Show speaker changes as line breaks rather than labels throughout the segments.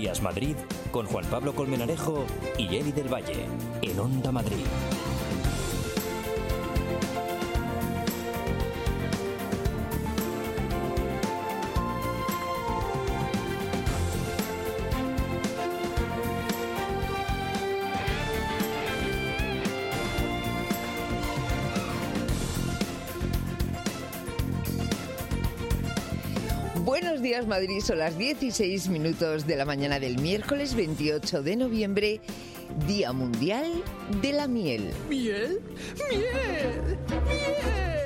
Días Madrid con Juan Pablo Colmenarejo y Eli del Valle en Onda Madrid.
Buenos días, Madrid. Son las 16 minutos de la mañana del miércoles 28 de noviembre, Día Mundial de la Miel.
¿Miel? ¡Miel! ¡Miel!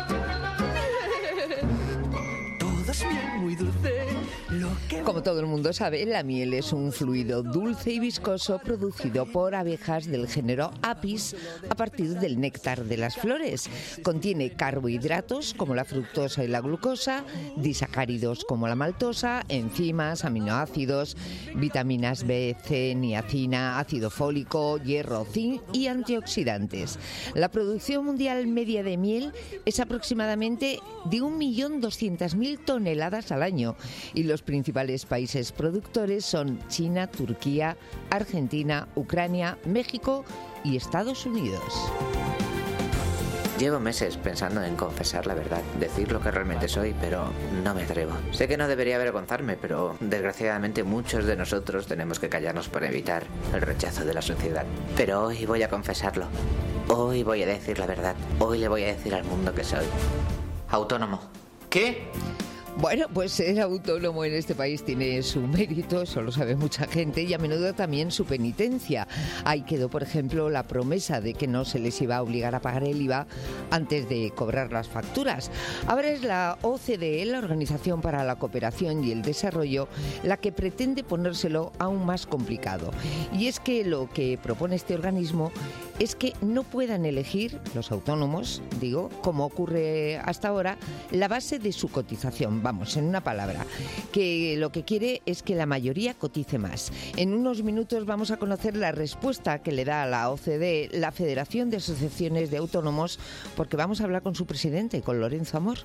¡Miel! Todo es miel muy dulce.
Como todo el mundo sabe, la miel es un fluido dulce y viscoso producido por abejas del género Apis a partir del néctar de las flores. Contiene carbohidratos como la fructosa y la glucosa, disacáridos como la maltosa, enzimas, aminoácidos, vitaminas B, C, niacina, ácido fólico, hierro, zinc y antioxidantes. La producción mundial media de miel es aproximadamente de 1.200.000 toneladas al año y los principales países productores son China, Turquía, Argentina, Ucrania, México y Estados Unidos.
Llevo meses pensando en confesar la verdad, decir lo que realmente soy, pero no me atrevo. Sé que no debería avergonzarme, pero desgraciadamente muchos de nosotros tenemos que callarnos para evitar el rechazo de la sociedad. Pero hoy voy a confesarlo. Hoy voy a decir la verdad. Hoy le voy a decir al mundo que soy autónomo. ¿Qué?
Bueno, pues ser autónomo en este país tiene su mérito, eso lo sabe mucha gente, y a menudo también su penitencia. Ahí quedó, por ejemplo, la promesa de que no se les iba a obligar a pagar el IVA antes de cobrar las facturas. Ahora es la OCDE, la Organización para la Cooperación y el Desarrollo, la que pretende ponérselo aún más complicado. Y es que lo que propone este organismo es que no puedan elegir, los autónomos, digo, como ocurre hasta ahora, la base de su cotización. Vamos, en una palabra, que lo que quiere es que la mayoría cotice más. En unos minutos vamos a conocer la respuesta que le da a la OCDE, la Federación de Asociaciones de Autónomos, porque vamos a hablar con su presidente, con Lorenzo Amor.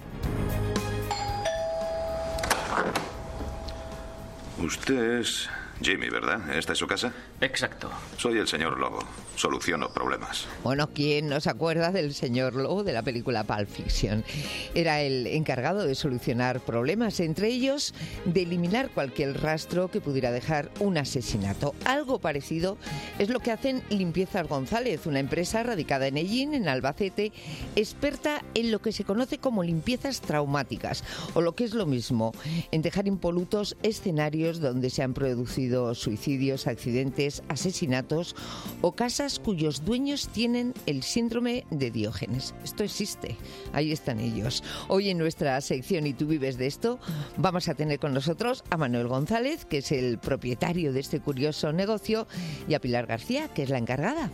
Usted es Jimmy, ¿verdad? ¿Esta es su casa?
Exacto.
Soy el señor Lobo. Soluciono problemas.
Bueno, ¿quién no se acuerda del señor Lobo de la película Pulp Fiction? Era el encargado de solucionar problemas, entre ellos de eliminar cualquier rastro que pudiera dejar un asesinato. Algo parecido es lo que hacen Limpiezas González, una empresa radicada en Ellín, en Albacete, experta en lo que se conoce como limpiezas traumáticas, o lo que es lo mismo, en dejar impolutos escenarios donde se han producido suicidios, accidentes, asesinatos o casas cuyos dueños tienen el síndrome de Diógenes. Esto existe, ahí están ellos. Hoy en nuestra sección ¿Y tú vives de esto? Vamos a tener con nosotros a Manuel González, que es el propietario de este curioso negocio, y a Pilar García, que es la encargada.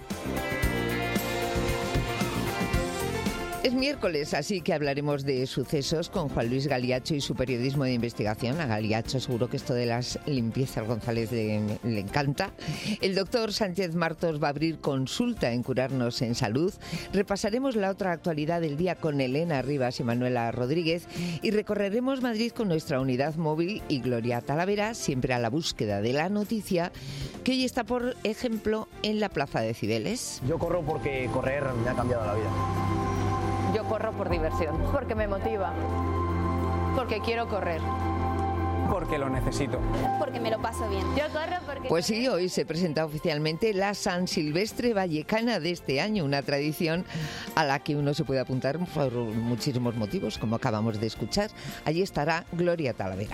Es miércoles, así que hablaremos de sucesos con Juan Luis Galiacho y su periodismo de investigación. A Galiacho seguro que esto de las limpiezas González le encanta. El doctor Sánchez Martos va a abrir consulta en Curarnos en Salud. Repasaremos la otra actualidad del día con Elena Rivas y Manuela Rodríguez. Y recorreremos Madrid con nuestra unidad móvil y Gloria Talavera, siempre a la búsqueda de la noticia, que hoy está, por ejemplo, en la Plaza de Cibeles.
Yo corro porque correr me ha cambiado la vida.
Yo corro por diversión. Porque me motiva. Porque quiero correr.
Porque lo necesito.
Porque me lo paso bien.
Yo corro porque...
Pues sí, hoy se presenta oficialmente la San Silvestre Vallecana de este año, una tradición a la que uno se puede apuntar por muchísimos motivos, como acabamos de escuchar. Allí estará Gloria Talavera.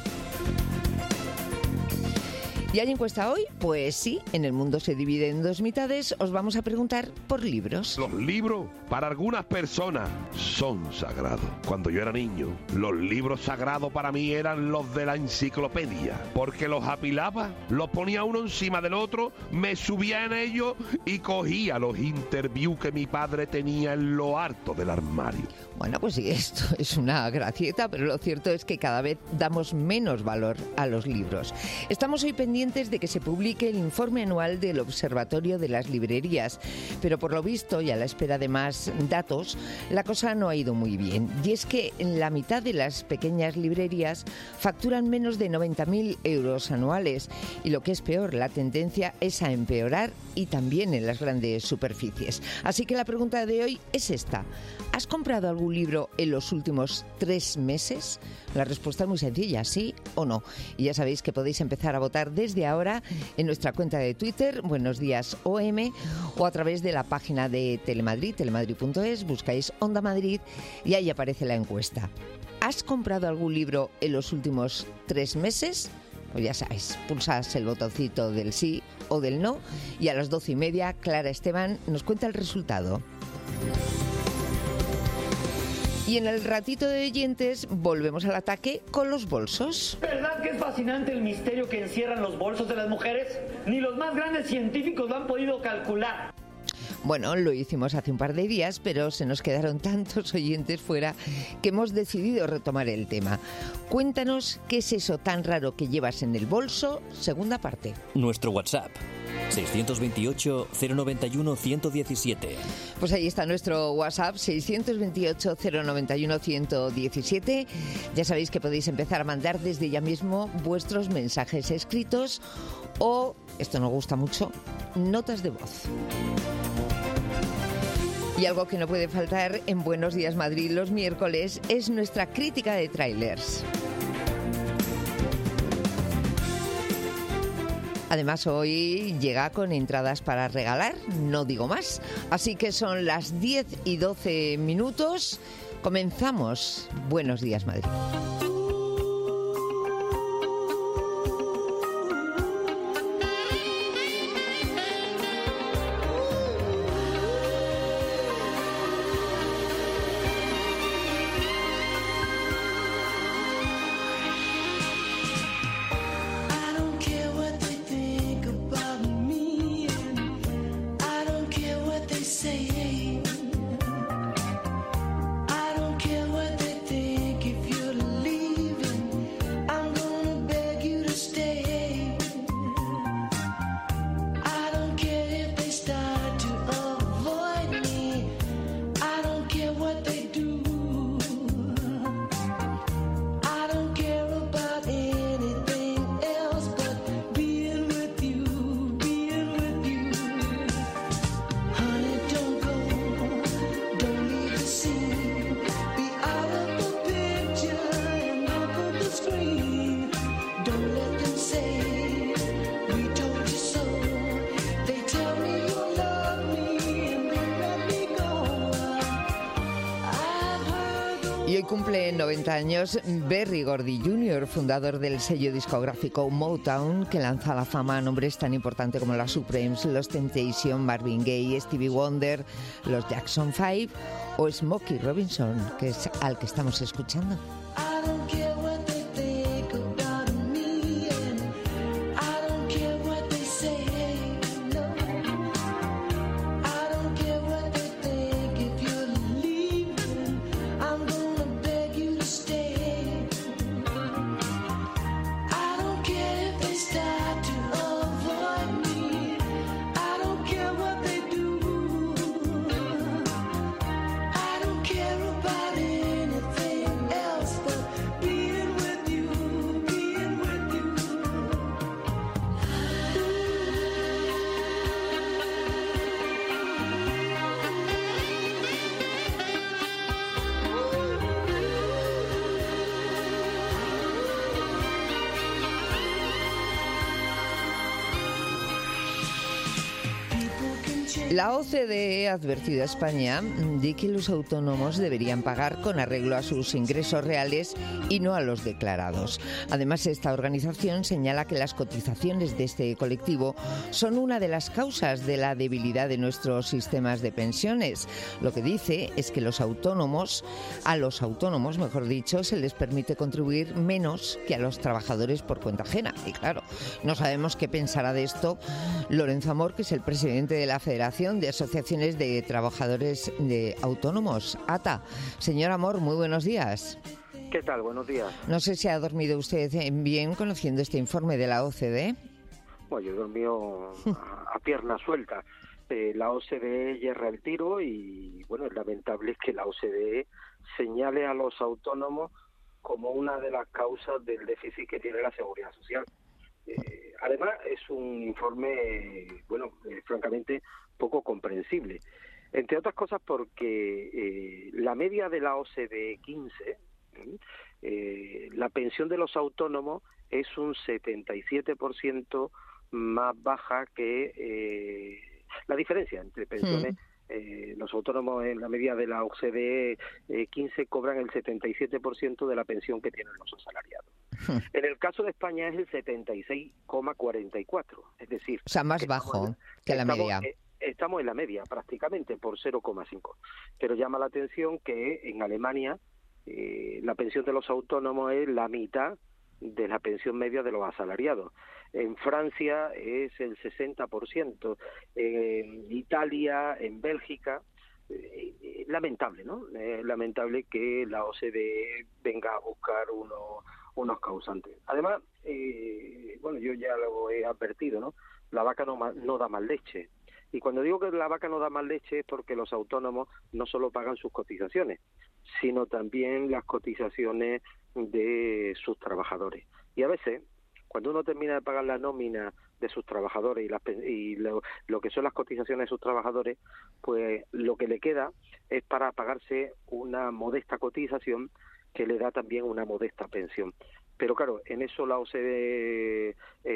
¿Y hay encuesta hoy? Pues sí, en El Mundo se divide en dos mitades. Os vamos a preguntar por libros.
Los libros, para algunas personas, son sagrados. Cuando yo era niño, los libros sagrados para mí eran los de la enciclopedia, porque los apilaba, los ponía uno encima del otro, me subía en ellos y cogía los interviews que mi padre tenía en lo alto del armario.
Bueno, pues sí, esto es una gracieta, pero lo cierto es que cada vez damos menos valor a los libros. Estamos hoy pendientes pendientes de que se publique el informe anual del Observatorio de las Librerías, pero por lo visto y a la espera de más datos, la cosa no ha ido muy bien. Y es que la mitad de las pequeñas librerías facturan menos de 90.000 euros anuales y lo que es peor, la tendencia es a empeorar y también en las grandes superficies. Así que la pregunta de hoy es esta: ¿has comprado algún libro en los últimos 3 meses? La respuesta es muy sencilla, sí o no. Y ya sabéis que podéis empezar a votar desde ahora en nuestra cuenta de Twitter, Buenos Días OM, o a través de la página de Telemadrid, telemadrid.es, buscáis Onda Madrid y ahí aparece la encuesta. ¿Has comprado algún libro en los últimos 3 meses? Pues ya sabéis, pulsas el botoncito del sí o del no y a las 12:30 Clara Esteban nos cuenta el resultado. Y en el ratito de oyentes volvemos al ataque con los bolsos.
¿Verdad que es fascinante el misterio que encierran los bolsos de las mujeres? Ni los más grandes científicos lo han podido calcular.
Bueno, lo hicimos hace un par de días, pero se nos quedaron tantos oyentes fuera que hemos decidido retomar el tema. Cuéntanos qué es eso tan raro que llevas en el bolso, segunda parte.
Nuestro WhatsApp, 628-091-117.
Pues ahí está nuestro WhatsApp, 628-091-117. Ya sabéis que podéis empezar a mandar desde ya mismo vuestros mensajes escritos o, esto nos gusta mucho, notas de voz. Y algo que no puede faltar en Buenos Días Madrid los miércoles es nuestra crítica de tráilers. Además, hoy llega con entradas para regalar, no digo más. Así que son las 10:12. Comenzamos Buenos Días Madrid. Y hoy cumple 90 años Berry Gordy Jr., fundador del sello discográfico Motown, que lanza a la fama a nombres tan importantes como las Supremes, los Temptation, Marvin Gaye, Stevie Wonder, los Jackson 5 o Smokey Robinson, que es al que estamos escuchando. La OCDE ha advertido a España de que los autónomos deberían pagar con arreglo a sus ingresos reales y no a los declarados. Además, esta organización señala que las cotizaciones de este colectivo son una de las causas de la debilidad de nuestros sistemas de pensiones. Lo que dice es que a los autónomos, mejor dicho, se les permite contribuir menos que a los trabajadores por cuenta ajena. Y claro, no sabemos qué pensará de esto Lorenzo Amor, que es el presidente de la Federación de Asociaciones de Trabajadores de Autónomos, ATA. Señor Amor, muy buenos días.
¿Qué tal? Buenos días.
No sé si ha dormido usted bien conociendo este informe de la OCDE.
Bueno, yo he dormido a pierna suelta. La OCDE yerra el tiro y, bueno, es lamentable que la OCDE señale a los autónomos como una de las causas del déficit que tiene la seguridad social. Además, es un informe, francamente, poco comprensible. Entre otras cosas porque la media de la OCDE 15, la pensión de los autónomos es un 77% más baja que la diferencia entre pensiones. Los autónomos en la media de la OCDE 15 cobran el 77% de la pensión que tienen los asalariados. En el caso de España es el 76,44, es decir...
O sea, más bajo que la media.
Estamos en la media prácticamente por 0,5. Pero llama la atención que en Alemania la pensión de los autónomos es la mitad de la pensión media de los asalariados. En Francia es el 60%, en Italia, en Bélgica. Lamentable, ¿no? Lamentable que la OCDE venga a buscar unos causantes. Además, yo ya lo he advertido, ¿no? La vaca no da más leche. Y cuando digo que la vaca no da más leche es porque los autónomos no solo pagan sus cotizaciones, sino también las cotizaciones de sus trabajadores. Y a veces, cuando uno termina de pagar la nómina de sus trabajadores y lo que son las cotizaciones de sus trabajadores, pues lo que le queda es para pagarse una modesta cotización que le da también una modesta pensión. Pero claro, en eso la OCDE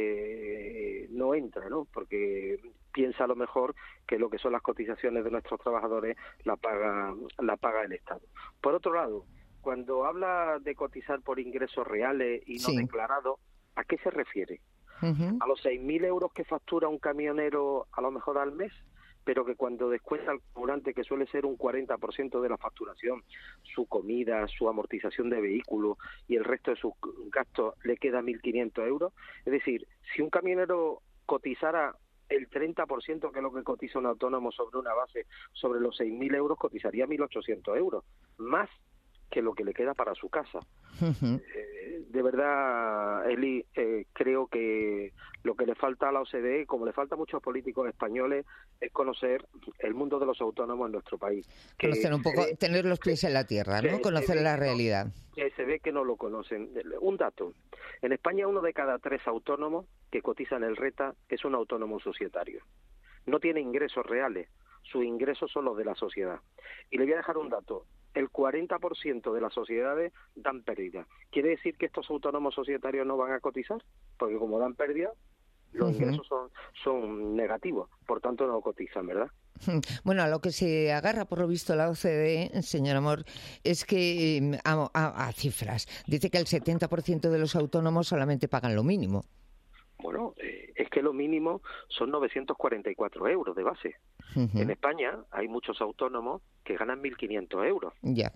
no entra, ¿no? Porque piensa a lo mejor que lo que son las cotizaciones de nuestros trabajadores la paga el Estado. Por otro lado, cuando habla de cotizar por ingresos reales y no declarados, ¿a qué se refiere? ¿A los 6.000 euros que factura un camionero a lo mejor al mes? Pero que cuando descuenta el carburante, que suele ser un 40% de la facturación, su comida, su amortización de vehículo y el resto de sus gastos, le queda 1.500 euros. Es decir, si un camionero cotizara el 30%, que es lo que cotiza un autónomo sobre una base, sobre los 6.000 euros, cotizaría 1.800 euros, más que lo que le queda para su casa. De verdad, Eli, creo que lo que le falta a la OCDE, como le falta a muchos políticos españoles, es conocer el mundo de los autónomos en nuestro país.
Conocer un poco, tener los pies en la tierra, ¿no? Conocer la realidad.
Que se ve que no lo conocen. Un dato: en España 1 de cada 3 autónomos que cotizan el RETA es un autónomo societario. No tiene ingresos reales, sus ingresos son los de la sociedad. Y le voy a dejar un dato: el 40% de las sociedades dan pérdida. ¿Quiere decir que estos autónomos societarios no van a cotizar? Porque como dan pérdida, los ingresos son negativos, por tanto no cotizan, ¿verdad?
Bueno, a lo que se agarra, por lo visto, la OCDE, señor Amor, es que a cifras. Dice que el 70% de los autónomos solamente pagan lo mínimo.
Bueno, es que lo mínimo son 944 euros de base. En España hay muchos autónomos que ganan 1.500 euros.
Ya.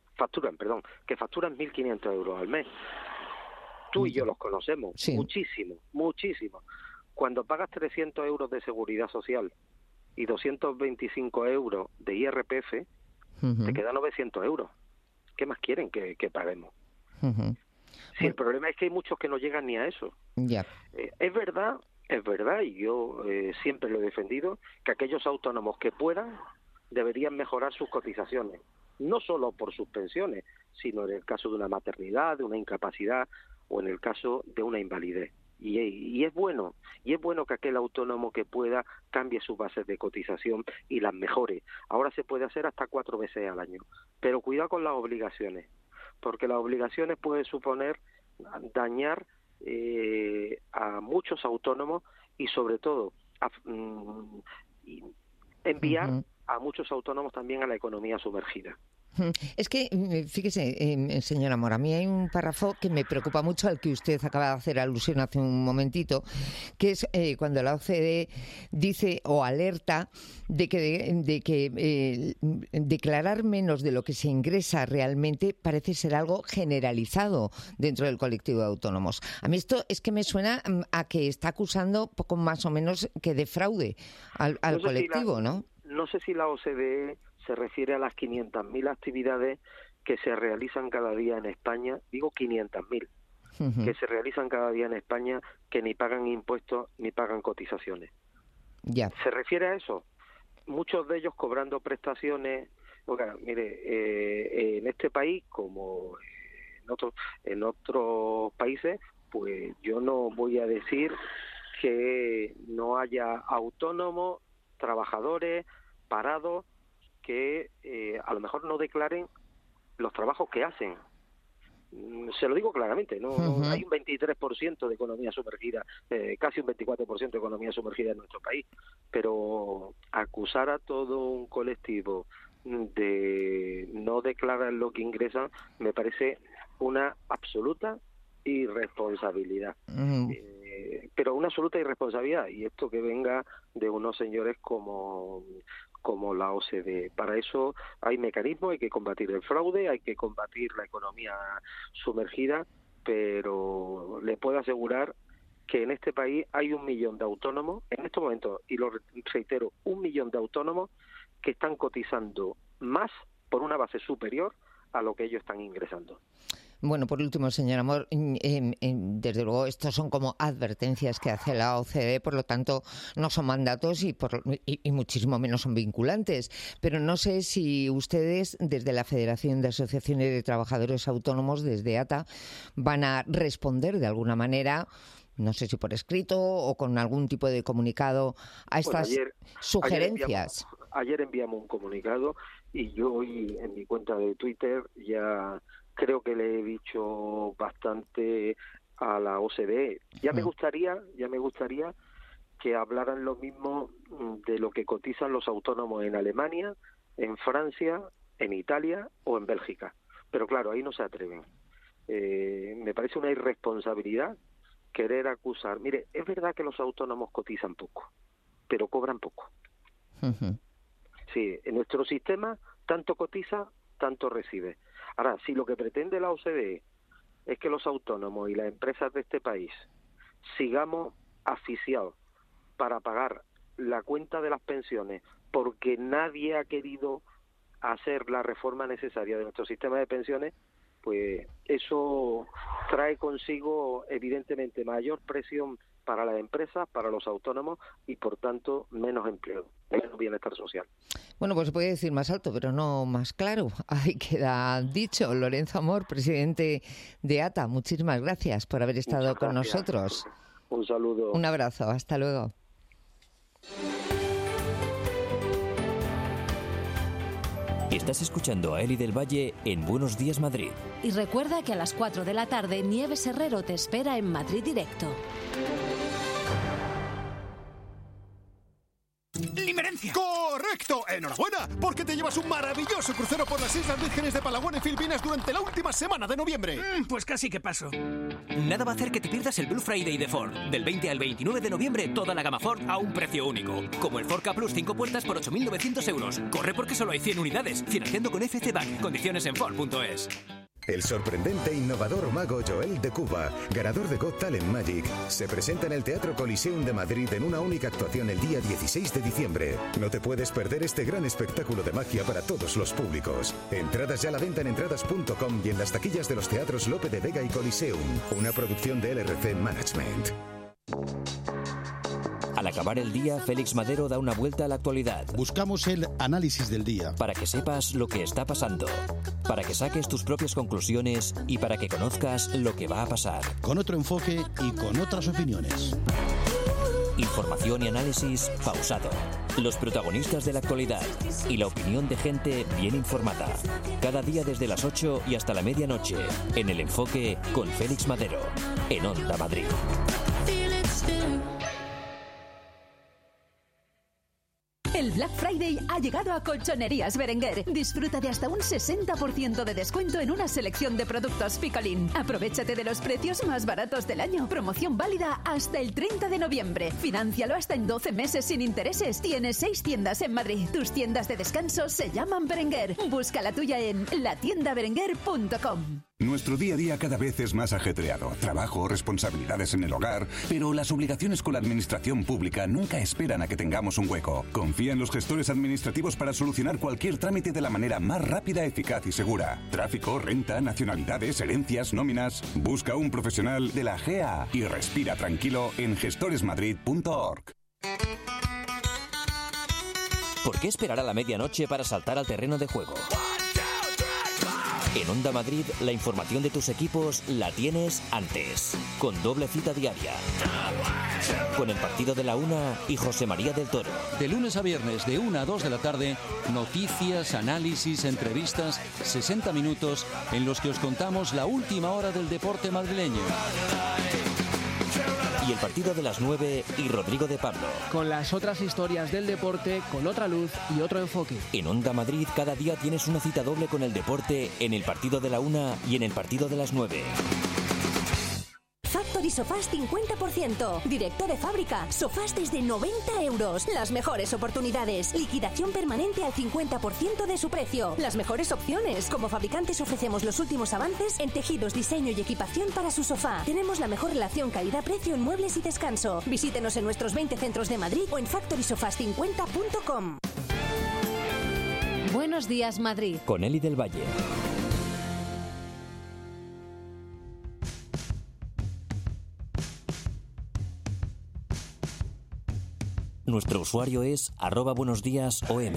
Que facturan 1.500 euros al mes. Tú y yo los conocemos, muchísimo. Cuando pagas 300 euros de seguridad social y 225 euros de IRPF, te quedan 900 euros. ¿Qué más quieren que paguemos? Sí, el problema es que hay muchos que no llegan ni a eso.
Ya.
Es verdad, y yo siempre lo he defendido, que aquellos autónomos que puedan deberían mejorar sus cotizaciones, no solo por sus pensiones, sino en el caso de una maternidad, de una incapacidad o en el caso de una invalidez. Y es bueno que aquel autónomo que pueda cambie sus bases de cotización y las mejore. Ahora se puede hacer hasta 4 veces al año, pero cuidado con las obligaciones, porque las obligaciones pueden suponer dañar a muchos autónomos y sobre todo enviar a muchos autónomos también a la economía sumergida.
Es que, fíjese, señor Amor, a mí hay un párrafo que me preocupa mucho, al que usted acaba de hacer alusión hace un momentito, que es cuando la OCDE dice o alerta de que declarar menos de lo que se ingresa realmente parece ser algo generalizado dentro del colectivo de autónomos. A mí esto es que me suena a que está acusando poco más o menos que de fraude al colectivo, ¿no?
No sé si la OCDE se refiere a las 500.000 actividades que se realizan cada día en España. Digo 500.000, que se realizan cada día en España que ni pagan impuestos ni pagan cotizaciones.
Ya.
¿Se refiere a eso? Muchos de ellos cobrando prestaciones. Oiga, mire, en este país, como en otros países, pues yo no voy a decir que no haya autónomos, trabajadores, parados, que a lo mejor no declaren los trabajos que hacen. Se lo digo claramente, no hay un 23% de economía sumergida, casi un 24% de economía sumergida en nuestro país, pero acusar a todo un colectivo de no declarar lo que ingresan me parece una absoluta irresponsabilidad. Pero una absoluta irresponsabilidad, y esto que venga de unos señores como la OCDE. Para eso hay mecanismos, hay que combatir el fraude, hay que combatir la economía sumergida, pero le puedo asegurar que en este país hay 1 millón de autónomos, en estos momentos, y lo reitero, 1 millón de autónomos que están cotizando más por una base superior a lo que ellos están ingresando.
Bueno, por último, señor Amor, desde luego estos son como advertencias que hace la OCDE, por lo tanto no son mandatos y muchísimo menos son vinculantes. Pero no sé si ustedes, desde la Federación de Asociaciones de Trabajadores Autónomos, desde ATA, van a responder de alguna manera, no sé si por escrito o con algún tipo de comunicado, a estas sugerencias.
Ayer enviamos un comunicado y yo hoy en mi cuenta de Twitter ya creo que le he dicho bastante a la OCDE. Ya me gustaría que hablaran lo mismo de lo que cotizan los autónomos en Alemania, en Francia, en Italia o en Bélgica. Pero claro, ahí no se atreven. Me parece una irresponsabilidad querer acusar. Mire, es verdad que los autónomos cotizan poco, pero cobran poco. Sí, en nuestro sistema tanto cotiza, tanto recibe. Ahora, si lo que pretende la OCDE es que los autónomos y las empresas de este país sigamos asfixiados para pagar la cuenta de las pensiones porque nadie ha querido hacer la reforma necesaria de nuestro sistema de pensiones, pues eso trae consigo evidentemente mayor presión para las empresas, para los autónomos y por tanto menos empleo, menos bienestar social.
Bueno, pues se puede decir más alto, pero no más claro. Ahí queda dicho. Lorenzo Amor, presidente de ATA, muchísimas gracias por haber estado con nosotros.
Un saludo.
Un abrazo, hasta luego.
Estás escuchando a Eli del Valle en Buenos Días Madrid.
Y recuerda que a las 4 de la tarde Nieves Herrero te espera en Madrid Directo.
¡Limerencia! ¡Correcto! ¡Enhorabuena! Porque te llevas un maravilloso crucero por las Islas Vírgenes de Palawan en Filipinas durante la última semana de noviembre.
Pues casi que paso. Nada va a hacer que te pierdas el Blue Friday de Ford. Del 20 al 29 de noviembre, toda la gama Ford a un precio único. Como el Ford Ka Plus 5 puertas por 8.900 euros. Corre porque solo hay 100 unidades. Financiando con FC Bank. Condiciones en Ford.es.
El sorprendente e innovador mago Joel de Cuba, ganador de Got Talent Magic, se presenta en el Teatro Coliseum de Madrid en una única actuación el día 16 de diciembre. No te puedes perder este gran espectáculo de magia para todos los públicos. Entradas ya a la venta en entradas.com y en las taquillas de los teatros Lope de Vega y Coliseum, una producción de LRC Management.
Al acabar el día, Félix Madero da una vuelta a la actualidad.
Buscamos el análisis del día.
Para que sepas lo que está pasando, para que saques tus propias conclusiones y para que conozcas lo que va a pasar.
Con otro enfoque y con otras opiniones.
Información y análisis pausado. Los protagonistas de la actualidad y la opinión de gente bien informada. Cada día desde las 8 y hasta la medianoche. En El Enfoque con Félix Madero. En Onda Madrid.
El Black Friday ha llegado a Colchonerías Berenguer. Disfruta de hasta un 60% de descuento en una selección de productos Picolín. Aprovéchate de los precios más baratos del año. Promoción válida hasta el 30 de noviembre. Fináncialo hasta en 12 meses sin intereses. Tienes 6 tiendas en Madrid. Tus tiendas de descanso se llaman Berenguer. Busca la tuya en latiendaberenguer.com.
Nuestro día a día cada vez es más ajetreado. Trabajo, responsabilidades en el hogar, pero las obligaciones con la administración pública nunca esperan a que tengamos un hueco. Confía en los gestores administrativos para solucionar cualquier trámite de la manera más rápida, eficaz y segura. Tráfico, renta, nacionalidades, herencias, nóminas. Busca un profesional de la GA y respira tranquilo en gestoresmadrid.org.
¿Por qué esperar a la medianoche para saltar al terreno de juego? En Onda Madrid, la información de tus equipos la tienes antes, con doble cita diaria. Con el partido de la 1 y José María del Toro.
De lunes a viernes, de 1 a 2 de la tarde, noticias, análisis, entrevistas, 60 minutos en los que os contamos la última hora del deporte madrileño.
Y el partido de las 9 y Rodrigo de Pablo.
Con las otras historias del deporte, con otra luz y otro enfoque.
En Onda Madrid cada día tienes una cita doble con el deporte en el partido de la 1 y en el partido de las 9.
Factory Sofás 50%. Directo de fábrica. Sofás desde 90 euros. Las mejores oportunidades. Liquidación permanente al 50% de su precio. Las mejores opciones. Como fabricantes ofrecemos los últimos avances en tejidos, diseño y equipación para su sofá. Tenemos la mejor relación calidad-precio en muebles y descanso. Visítenos en nuestros 20 centros de Madrid o en factorysofas50.com.
Buenos días, Madrid.
Con Eli del Valle. Nuestro usuario es @buenosdíasOM.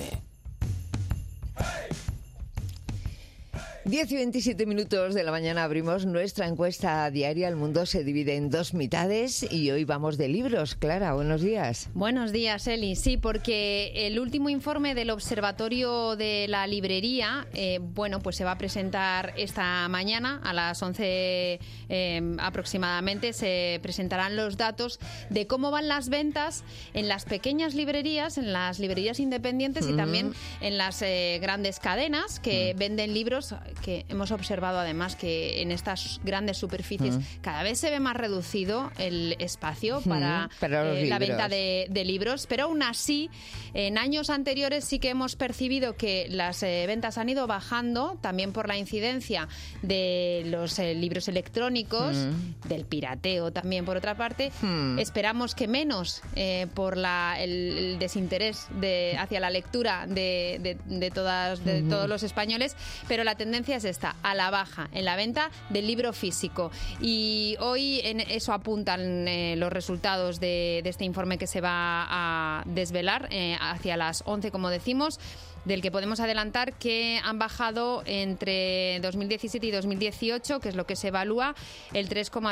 10 y 27 minutos de la mañana abrimos nuestra encuesta diaria. El mundo se divide en dos mitades y hoy vamos de libros. Clara, buenos días.
Buenos días, Eli. Sí, porque el último informe del Observatorio de la Librería, pues se va a presentar esta mañana a las 11 aproximadamente. Se presentarán los datos de cómo van las ventas en las pequeñas librerías, en las librerías independientes y también en las grandes cadenas que venden libros, que hemos observado además que en estas grandes superficies cada vez se ve más reducido el espacio para la venta de libros, pero aún así en años anteriores sí que hemos percibido que las ventas han ido bajando, también por la incidencia de los libros electrónicos, del pirateo también por otra parte. Esperamos que menos por el desinterés hacia la lectura de todos los españoles, pero la tendencia es esta, a la baja en la venta del libro físico. Y hoy en eso apuntan los resultados de este informe que se va a desvelar hacia las 11, como decimos, del que podemos adelantar que han bajado entre 2017 y 2018, que es lo que se evalúa, el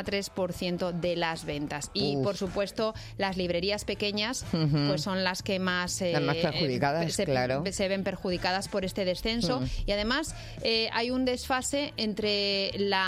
3,3% de las ventas. Y, por supuesto, las librerías pequeñas pues son las que más
perjudicadas, claro.
Se ven perjudicadas por este descenso. Y además hay un desfase entre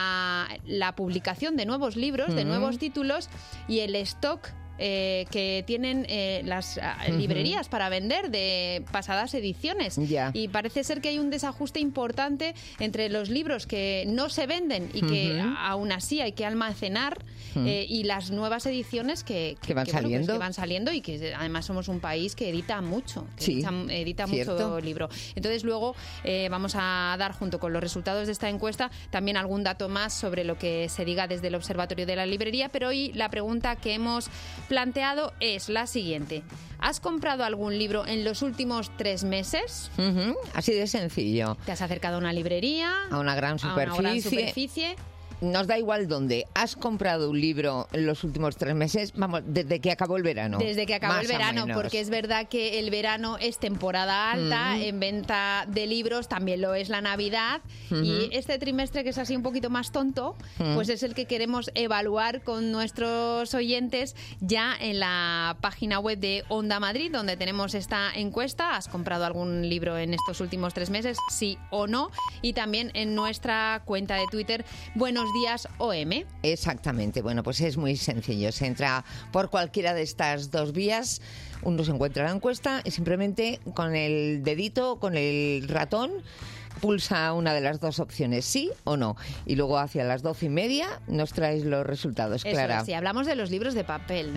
la publicación de nuevos libros, de nuevos títulos, y el stock que tienen las librerías para vender de pasadas ediciones. Y parece ser que hay un desajuste importante entre los libros que no se venden y que aún así hay que almacenar y las nuevas ediciones que van saliendo y que además somos un país que edita mucho, edita mucho libro. Entonces luego vamos a dar, junto con los resultados de esta encuesta, también algún dato más sobre lo que se diga desde el Observatorio de la Librería, pero hoy la pregunta que hemos planteado es la siguiente: ¿has comprado algún libro en los últimos 3 meses?
Así de sencillo.
¿Te has acercado a una librería?
A una gran superficie. Nos da igual dónde. ¿Has comprado un libro en los últimos 3 meses? Vamos, desde que acabó el verano.
Desde que acabó el verano, porque es verdad que el verano es temporada alta en venta de libros, también lo es la Navidad, y este trimestre, que es así un poquito más tonto, pues es el que queremos evaluar con nuestros oyentes ya en la página web de Onda Madrid, donde tenemos esta encuesta. ¿Has comprado algún libro en estos últimos 3 meses? Sí o no. Y también en nuestra cuenta de Twitter, Buenos Días OM.
Exactamente. Bueno, pues es muy sencillo. Se entra por cualquiera de estas dos vías, uno se encuentra la encuesta y simplemente con el dedito, con el ratón, pulsa una de las dos opciones, sí o no. Y luego hacia las 12:30 nos traes los resultados, Clara.
Eso, sí, hablamos de los libros de papel.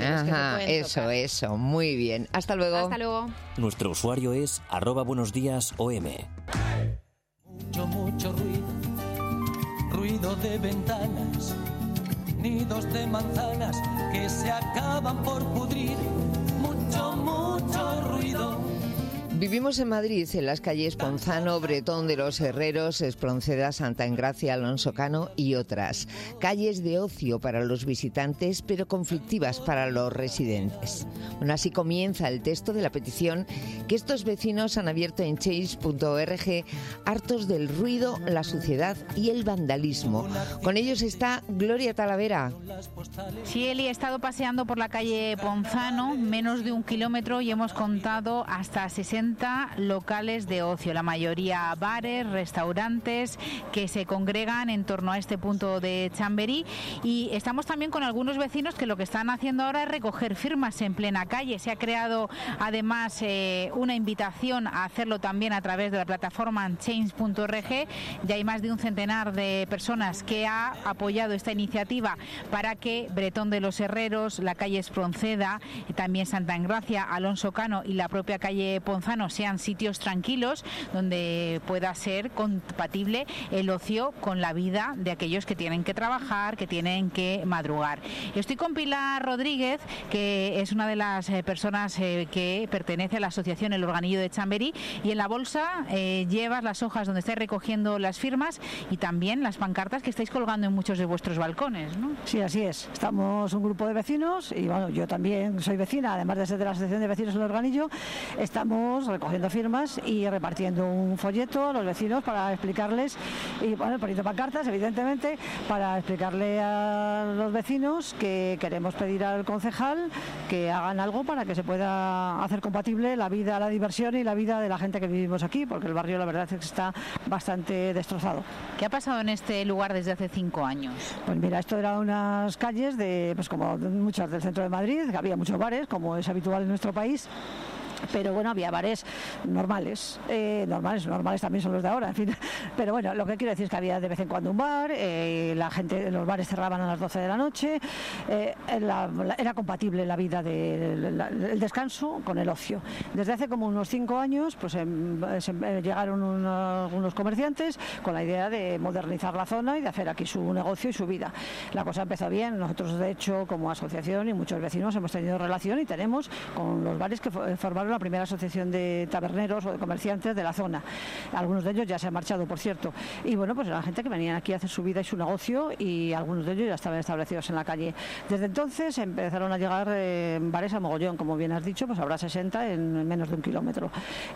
Eso. Muy bien. Hasta luego.
Hasta luego.
Nuestro usuario es @buenosdíasOM.
Mucho ruido
ruido de ventanas, nidos de manzanas que se acaban por pudrir, mucho ruido.
Vivimos en Madrid, en las calles Ponzano, Bretón de los Herreros, Espronceda, Santa Engracia, Alonso Cano y otras. Calles de ocio para los visitantes, pero conflictivas para los residentes. Bueno, así comienza el texto de la petición que estos vecinos han abierto en change.org, hartos del ruido, la suciedad y el vandalismo. Con ellos está Gloria Talavera.
Sí, Eli, he estado paseando por la calle Ponzano, menos de 1 kilómetro, y hemos contado hasta 60 locales de ocio, la mayoría bares, restaurantes que se congregan en torno a este punto de Chamberí, y estamos también con algunos vecinos que lo que están haciendo ahora es recoger firmas en plena calle. Se ha creado además una invitación a hacerlo también a través de la plataforma change.org. Ya hay más de 1 centenar de personas que ha apoyado esta iniciativa para que Bretón de los Herreros, la calle Espronceda, también Santa Engracia, Alonso Cano y la propia calle Ponzano sean sitios tranquilos donde pueda ser compatible el ocio con la vida de aquellos que tienen que trabajar, que tienen que madrugar. Estoy con Pilar Rodríguez, que es una de las personas que pertenece a la asociación El Organillo de Chamberí, y en la bolsa llevas las hojas donde estáis recogiendo las firmas y también las pancartas que estáis colgando en muchos de vuestros balcones, ¿no?
Sí, así es. Estamos un grupo de vecinos y bueno, yo también soy vecina, además de ser de la asociación de vecinos El Organillo. Estamos recogiendo firmas y repartiendo un folleto a los vecinos para explicarles, y bueno, poniendo pancartas, evidentemente, para explicarle a los vecinos que queremos pedir al concejal que hagan algo para que se pueda hacer compatible la vida, la diversión y la vida de la gente que vivimos aquí, porque el barrio la verdad es que está bastante destrozado.
¿Qué ha pasado en este lugar desde hace 5 años?
Pues mira, esto eran unas calles de, pues como muchas del centro de Madrid, que había muchos bares, como es habitual en nuestro país. Pero bueno, había bares normales, normales también son los de ahora, en fin. Pero bueno, lo que quiero decir es que había de vez en cuando un bar, la gente, los bares cerraban a las 12 de la noche, era compatible la vida el descanso con el ocio. Desde hace como unos 5 años, pues llegaron algunos comerciantes con la idea de modernizar la zona y de hacer aquí su negocio y su vida. La cosa empezó bien, nosotros de hecho como asociación y muchos vecinos hemos tenido relación y tenemos con los bares que formaron la primera asociación de taberneros o de comerciantes de la zona. Algunos de ellos ya se han marchado, por cierto. Y bueno, pues era gente que venía aquí a hacer su vida y su negocio, y algunos de ellos ya estaban establecidos en la calle. Desde entonces empezaron a llegar bares a mogollón, como bien has dicho, pues habrá 60 en menos de 1 kilómetro.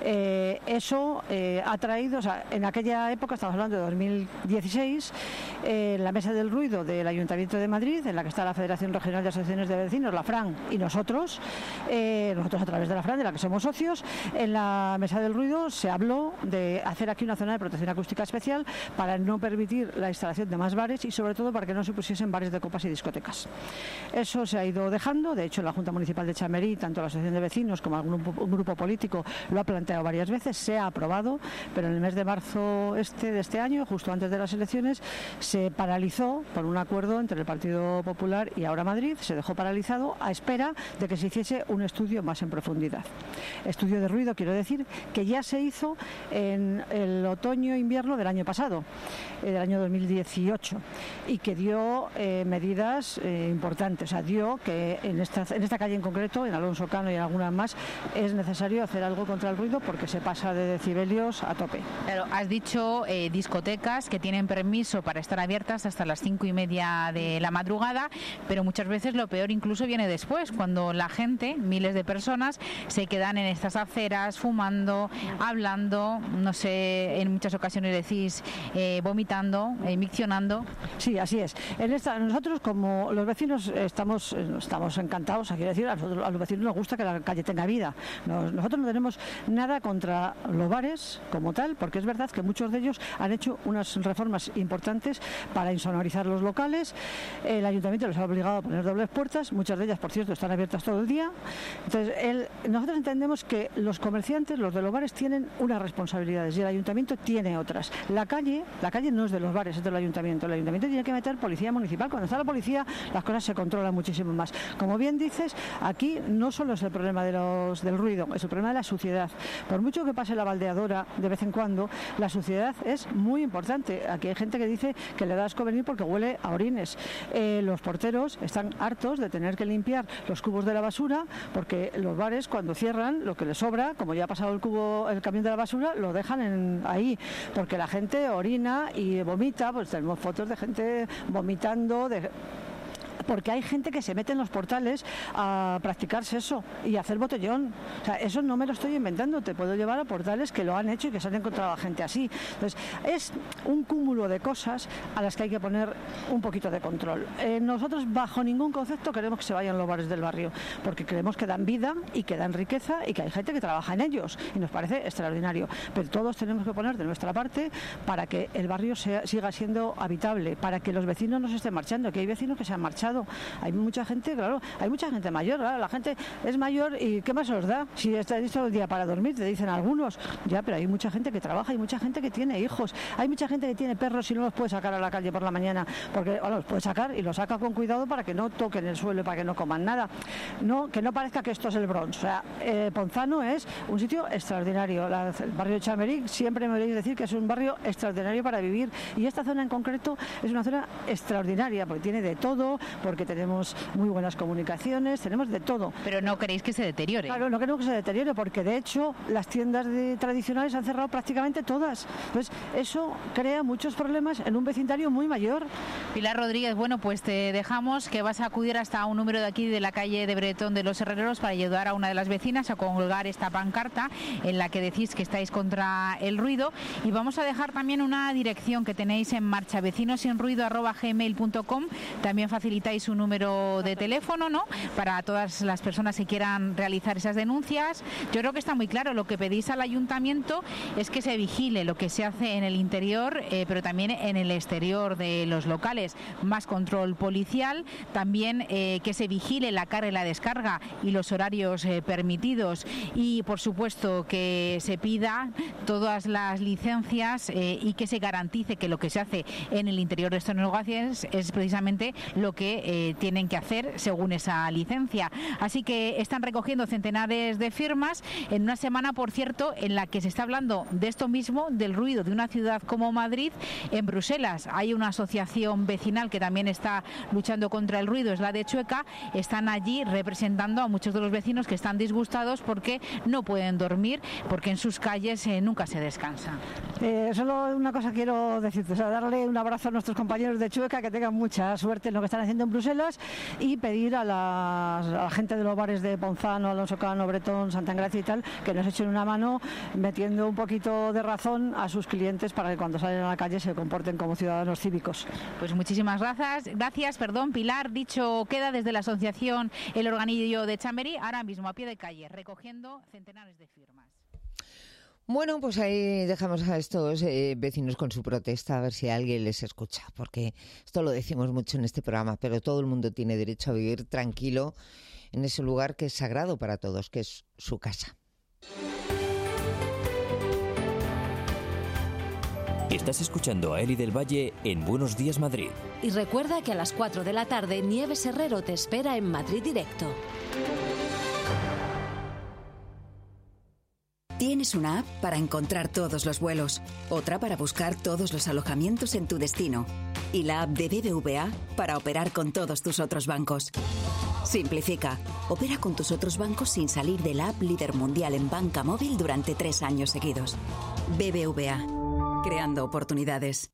Eso ha traído, o sea, en aquella época, estamos hablando de 2016, la Mesa del Ruido del Ayuntamiento de Madrid, en la que está la Federación Regional de Asociaciones de Vecinos, la FRAN, y nosotros a través de la FRAN, de la que somos socios, en la Mesa del Ruido se habló de hacer aquí una zona de protección acústica especial para no permitir la instalación de más bares y sobre todo para que no se pusiesen bares de copas y discotecas. Eso se ha ido dejando, de hecho la Junta Municipal de Chamberí, tanto la Asociación de Vecinos como un grupo político lo ha planteado varias veces, se ha aprobado, pero en el mes de marzo de este año, justo antes de las elecciones, se paralizó por un acuerdo entre el Partido Popular y Ahora Madrid, se dejó paralizado a espera de que se hiciese un estudio más en profundidad. Estudio de ruido, quiero decir, que ya se hizo en el otoño-invierno del año pasado, del año 2018, y que dio medidas importantes. O sea, dio que en esta calle en concreto, en Alonso Cano y en algunas más, es necesario hacer algo contra el ruido porque se pasa de decibelios a tope.
Claro, has dicho discotecas que tienen permiso para estar abiertas hasta las 5:30 de la madrugada, pero muchas veces lo peor incluso viene después, cuando la gente, miles de personas, se quedan en estas aceras fumando, hablando, no sé, en muchas ocasiones decís vomitando, miccionando.
Sí, así es. Nosotros como los vecinos estamos encantados, quiero decir, a los vecinos nos gusta que la calle tenga vida. Nosotros no tenemos nada contra los bares como tal, porque es verdad que muchos de ellos han hecho unas reformas importantes para insonorizar los locales. El ayuntamiento les ha obligado a poner dobles puertas, muchas de ellas, por cierto, están abiertas todo el día. Entonces, nosotros entendemos entendemos que los comerciantes, los de los bares, tienen unas responsabilidades y el ayuntamiento tiene otras. La calle no es de los bares, es del ayuntamiento. El ayuntamiento tiene que meter policía municipal. Cuando está la policía, las cosas se controlan muchísimo más. Como bien dices, aquí no solo es el problema del ruido, es el problema de la suciedad. Por mucho que pase la baldeadora de vez en cuando, la suciedad es muy importante. Aquí hay gente que dice que le da asco venir porque huele a orines. Los porteros están hartos de tener que limpiar los cubos de la basura, porque los bares, cuando cierran, lo que les sobra, como ya ha pasado el camión de la basura, lo dejan ahí, porque la gente orina y vomita. Pues tenemos fotos de gente vomitando, porque hay gente que se mete en los portales a practicar sexo y a hacer botellón. O sea, eso no me lo estoy inventando, te puedo llevar a portales que lo han hecho y que se han encontrado a gente así. Entonces, es un cúmulo de cosas a las que hay que poner un poquito de control. Nosotros, bajo ningún concepto, queremos que se vayan los bares del barrio, porque creemos que dan vida y que dan riqueza y que hay gente que trabaja en ellos, y nos parece extraordinario. Pero todos tenemos que poner de nuestra parte para que el barrio siga siendo habitable, para que los vecinos no se estén marchando, que hay vecinos que se han marchado. Hay mucha gente, claro, hay mucha gente mayor, claro, la gente es mayor y ¿qué más os da? Si estáis todo el día para dormir, te dicen algunos, ya, pero hay mucha gente que trabaja, hay mucha gente que tiene hijos, hay mucha gente que tiene perros y no los puede sacar a la calle por la mañana, porque los puede sacar y los saca con cuidado para que no toquen el suelo, para que no coman nada. No, que no parezca que esto es el Bronx. O sea, Ponzano es un sitio extraordinario. El barrio de Chamberí, siempre me oís decir que es un barrio extraordinario para vivir, y esta zona en concreto es una zona extraordinaria porque tiene de todo, porque tenemos muy buenas comunicaciones, tenemos de todo.
Pero no queréis que se deteriore.
Claro, no queremos que se deteriore, porque de hecho las tiendas tradicionales han cerrado prácticamente todas. Entonces, eso crea muchos problemas en un vecindario muy mayor.
Pilar Rodríguez, bueno, pues te dejamos, que vas a acudir hasta un número de aquí de la calle de Bretón de los Herreros para ayudar a una de las vecinas a colgar esta pancarta en la que decís que estáis contra el ruido, y vamos a dejar también una dirección que tenéis en marcha, vecinossinruido@gmail.com. También facilitáis un número de teléfono, ¿no?, para todas las personas que quieran realizar esas denuncias. Yo creo que está muy claro, lo que pedís al ayuntamiento es que se vigile lo que se hace en el interior, pero también en el exterior de los locales, más control policial, también que se vigile la carga y la descarga y los horarios permitidos, y por supuesto que se pida todas las licencias y que se garantice que lo que se hace en el interior de estos negocios es precisamente lo que tienen que hacer según esa licencia. Así que están recogiendo centenares de firmas en una semana, por cierto, en la que se está hablando de esto mismo, del ruido de una ciudad como Madrid. En Bruselas hay una asociación vecinal que también está luchando contra el ruido, es la de Chueca. Están allí representando a muchos de los vecinos que están disgustados porque no pueden dormir, porque en sus calles nunca se descansa.
Solo una cosa quiero decirte, o sea, darle un abrazo a nuestros compañeros de Chueca, que tengan mucha suerte en lo que están haciendo en Bruselas, y pedir a la gente de los bares de Ponzano, Alonso Cano, Bretón, Santa Engracia y tal, que nos echen una mano metiendo un poquito de razón a sus clientes para que cuando salen a la calle se comporten como ciudadanos cívicos.
Pues muchísimas gracias, Pilar. Dicho queda desde la asociación El Organillo de Chamberí, ahora mismo a pie de calle, recogiendo centenares de firmas.
Bueno, pues ahí dejamos a estos vecinos con su protesta, a ver si alguien les escucha, porque esto lo decimos mucho en este programa, pero todo el mundo tiene derecho a vivir tranquilo en ese lugar que es sagrado para todos, que es su casa.
Estás escuchando a Eli del Valle en Buenos Días Madrid.
Y recuerda que a las 4 de la tarde Nieves Herrero te espera en Madrid Directo.
Tienes una app para encontrar todos los vuelos, otra para buscar todos los alojamientos en tu destino y la app de BBVA para operar con todos tus otros bancos. Simplifica. Opera con tus otros bancos sin salir de la app líder mundial en banca móvil durante 3 años seguidos. BBVA. Creando oportunidades.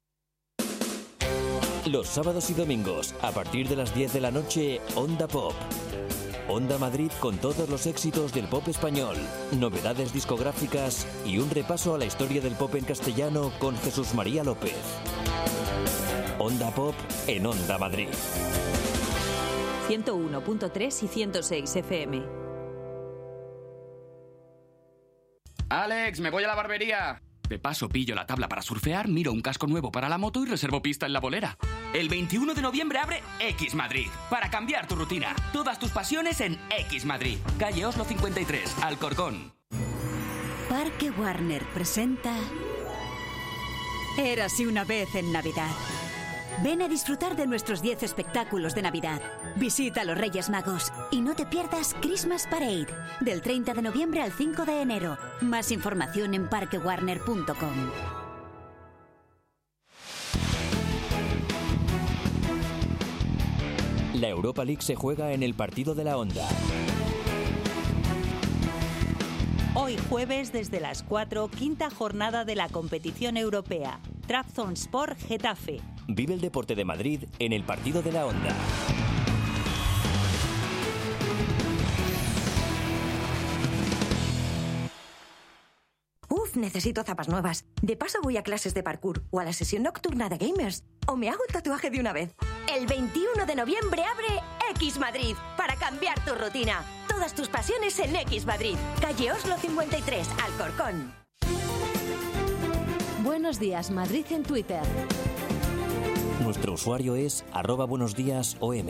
Los sábados y domingos, a partir de las 10 de la noche, Onda Pop. Onda Madrid con todos los éxitos del pop español, novedades discográficas y un repaso a la historia del pop en castellano con Jesús María López. Onda Pop en Onda Madrid.
101.3 y 106 FM.
Alex, me voy a la barbería. De paso pillo la tabla para surfear, miro un casco nuevo para la moto y reservo pista en La Bolera. El 21 de noviembre abre X Madrid, para cambiar tu rutina. Todas tus pasiones en X Madrid. Calle Oslo 53, Alcorcón.
Parque Warner presenta Érase una vez en Navidad. Ven a disfrutar de nuestros 10 espectáculos de Navidad. Visita a los Reyes Magos y no te pierdas Christmas Parade, del 30 de noviembre al 5 de enero. Más información en parquewarner.com.
La Europa League se juega en el partido de la Onda.
Hoy jueves desde las 4, quinta jornada de la competición europea. Trabzonspor Getafe.
Vive el deporte de Madrid en el partido de la Onda.
Necesito zapas nuevas. De paso voy a clases de parkour o a la sesión nocturna de gamers. O me hago un tatuaje de una vez. El 21 de noviembre abre X Madrid para cambiar tu rutina. Todas tus pasiones en X Madrid. Calle Oslo 53, Alcorcón.
Buenos días, Madrid en Twitter.
Nuestro usuario es @buenosdiasom.